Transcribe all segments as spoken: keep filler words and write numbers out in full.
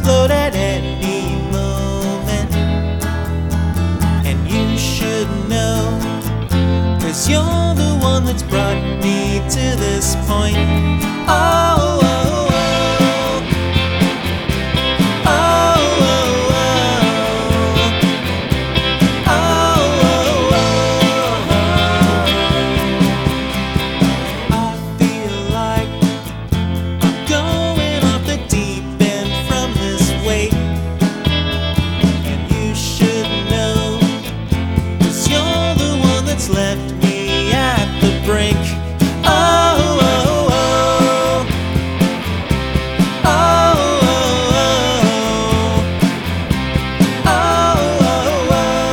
explode at any moment. And you should know, 'cause you're the one that's brought me to this point. Oh, oh, oh. Left me at the brink. Oh, oh, oh. Oh, oh, oh. Oh, oh,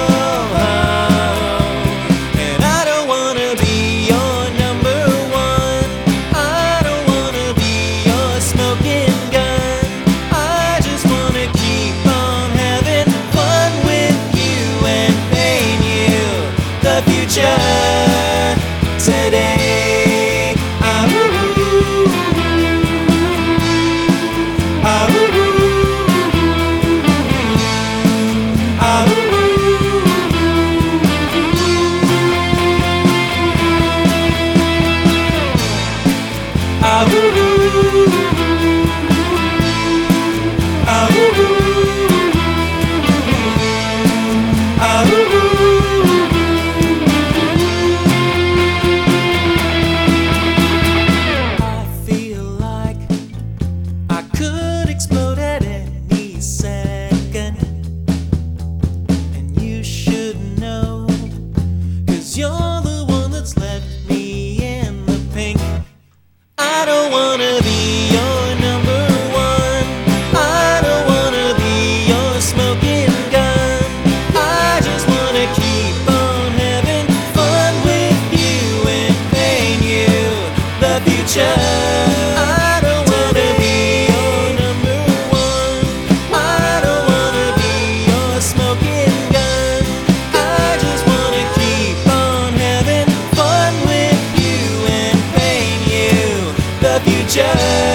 oh. And I don't wanna be your number one. I don't wanna be your smoking gun. I just wanna keep on having fun with you and paint you the future today. Ah, ooh, ah, ooh, ah, ooh, ah, ooh, ah, ooh, ah, ooh. Explode at any second. And you should know, 'cause you're the one that's left me in the pink. I don't wanna be your number one. I don't wanna be your smoking gun. I just wanna keep on having fun with you and paint you the future. Future.